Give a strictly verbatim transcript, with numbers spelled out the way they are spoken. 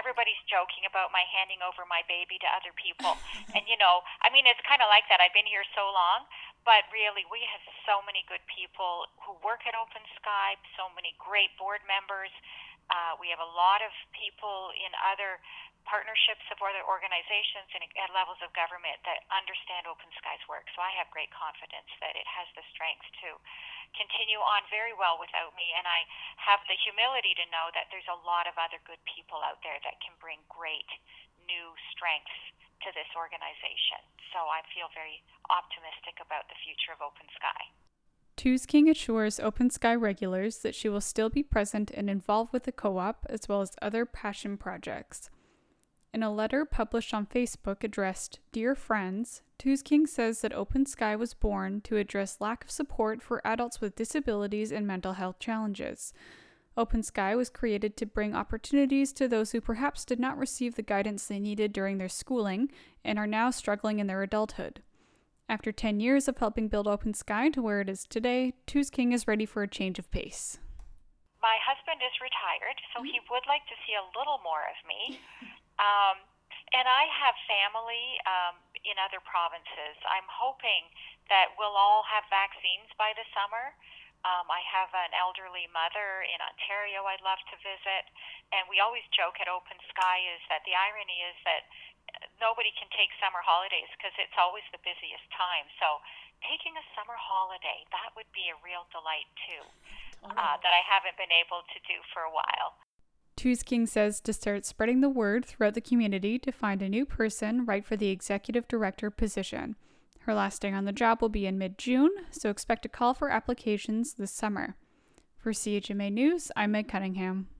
everybody's joking about my handing over my baby to other people. And, you know, I mean, it's kind of like that. I've been here so long, but really, we have so many good people who work at Open Sky, so many great board members. Uh, we have a lot of people in other partnerships of other organizations and at levels of government that understand Open Sky's work. So I have great confidence that it has the strength to continue on very well without me. And I have the humility to know that there's a lot of other good people out there that can bring great new strengths to this organization. So I feel very optimistic about the future of Open Sky. Tews King assures Open Sky regulars that she will still be present and involved with the co-op as well as other passion projects. In a letter published on Facebook addressed Dear Friends, Tews King says that Open Sky was born to address lack of support for adults with disabilities and mental health challenges. Open Sky was created to bring opportunities to those who perhaps did not receive the guidance they needed during their schooling and are now struggling in their adulthood. After ten years of helping build Open Sky to where it is today, Tews King is ready for a change of pace. My husband is retired, so he would like to see a little more of me. Um, and I have family um, in other provinces. I'm hoping that we'll all have vaccines by the summer. Um, I have an elderly mother in Ontario I'd love to visit. And we always joke at Open Sky is that the irony is that nobody can take summer holidays because it's always the busiest time. So taking a summer holiday, that would be a real delight too, uh, that I haven't been able to do for a while. Tews King says to start spreading the word throughout the community to find a new person right for the executive director position. Her last day on the job will be in mid-June, so expect a call for applications this summer. For C H M A News, I'm Meg Cunningham.